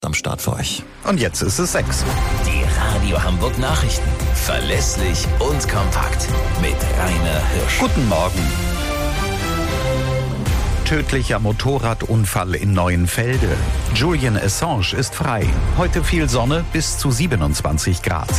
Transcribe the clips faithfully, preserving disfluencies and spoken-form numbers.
am Start für euch. Und jetzt ist es sechs. Die Radio Hamburg Nachrichten. Verlässlich und kompakt. Mit Rainer Hirsch. Guten Morgen. Tödlicher Motorradunfall in Neuenfelde. Julian Assange ist frei. Heute viel Sonne bis zu siebenundzwanzig Grad.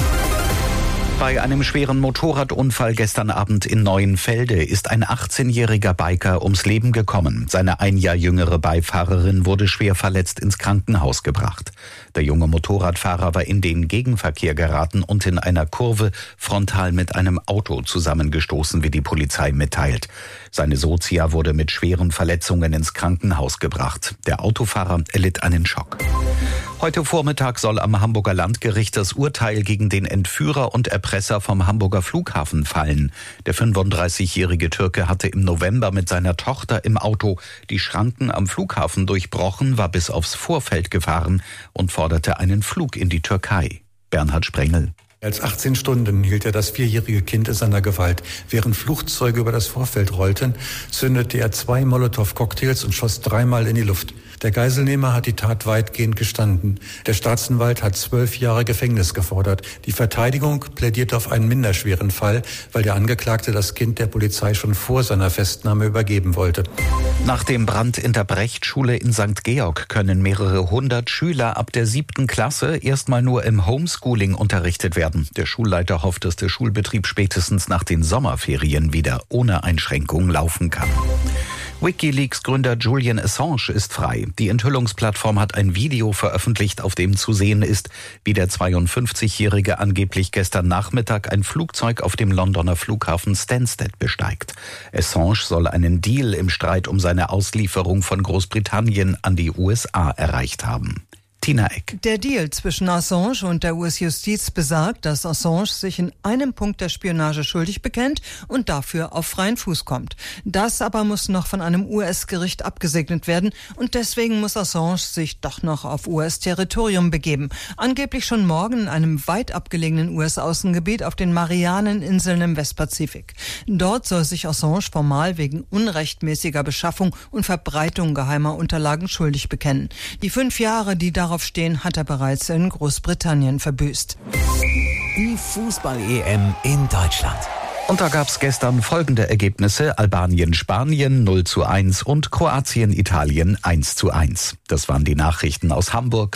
Bei einem schweren Motorradunfall gestern Abend in Neuenfelde ist ein achtzehnjähriger Biker ums Leben gekommen. Seine ein Jahr jüngere Beifahrerin wurde schwer verletzt ins Krankenhaus gebracht. Der junge Motorradfahrer war in den Gegenverkehr geraten und in einer Kurve frontal mit einem Auto zusammengestoßen, wie die Polizei mitteilt. Seine Sozia wurde mit schweren Verletzungen ins Krankenhaus gebracht. Der Autofahrer erlitt einen Schock. Heute Vormittag soll am Hamburger Landgericht das Urteil gegen den Entführer und Erpresser vom Hamburger Flughafen fallen. Der fünfunddreißigjährige Türke hatte im November mit seiner Tochter im Auto die Schranken am Flughafen durchbrochen, war bis aufs Vorfeld gefahren und forderte einen Flug in die Türkei. Bernhard Sprengel. Als achtzehn Stunden hielt er das vierjährige Kind in seiner Gewalt. Während Flugzeuge über das Vorfeld rollten, zündete er zwei Molotow-Cocktails und schoss dreimal in die Luft. Der Geiselnehmer hat die Tat weitgehend gestanden. Der Staatsanwalt hat zwölf Jahre Gefängnis gefordert. Die Verteidigung plädiert auf einen minderschweren Fall, weil der Angeklagte das Kind der Polizei schon vor seiner Festnahme übergeben wollte. Nach dem Brand in der Brechtschule in Sankt Georg können mehrere hundert Schüler ab der siebten Klasse erstmal nur im Homeschooling unterrichtet werden. Der Schulleiter hofft, dass der Schulbetrieb spätestens nach den Sommerferien wieder ohne Einschränkung laufen kann. WikiLeaks-Gründer Julian Assange ist frei. Die Enthüllungsplattform hat ein Video veröffentlicht, auf dem zu sehen ist, wie der zweiundfünfzigjährige angeblich gestern Nachmittag ein Flugzeug auf dem Londoner Flughafen Stansted besteigt. Assange soll einen Deal im Streit um seine Auslieferung von Großbritannien an die U S A erreicht haben. Tina Eck. Der Deal zwischen Assange und der U S-Justiz besagt, dass Assange sich in einem Punkt der Spionage schuldig bekennt und dafür auf freien Fuß kommt. Das aber muss noch von einem U S-Gericht abgesegnet werden und deswegen muss Assange sich doch noch auf U S-Territorium begeben. Angeblich schon morgen in einem weit abgelegenen U S-Außengebiet auf den Marianeninseln im Westpazifik. Dort soll sich Assange formal wegen unrechtmäßiger Beschaffung und Verbreitung geheimer Unterlagen schuldig bekennen. Die fünf Jahre, die darauf stehen, hat er bereits in Großbritannien verbüßt. Die Fußball-E M in Deutschland. Und da gab's gestern folgende Ergebnisse: Albanien-Spanien null zu eins und Kroatien-Italien eins zu eins. Das waren die Nachrichten aus Hamburg.